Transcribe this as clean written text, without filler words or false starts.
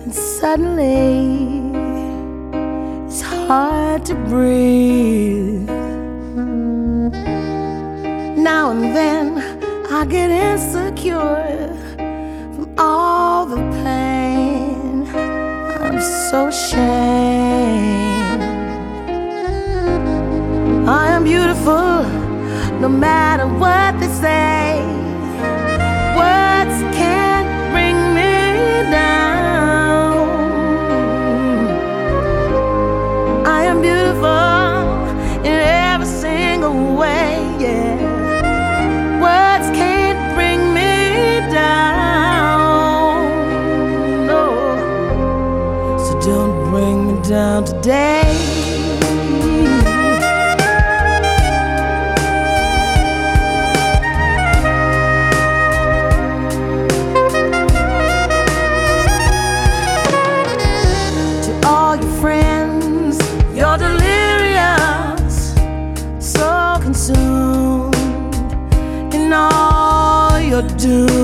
and suddenly it's hard to breathe. Now and then I get insecure from all the pain. I'm so ashamed. I am beautiful no matter what they say. Words can't bring me down. I am beautiful in every single way, yeah. Words can't bring me down, no. So don't bring me down today. You're delirious, so consumed in all you're doing.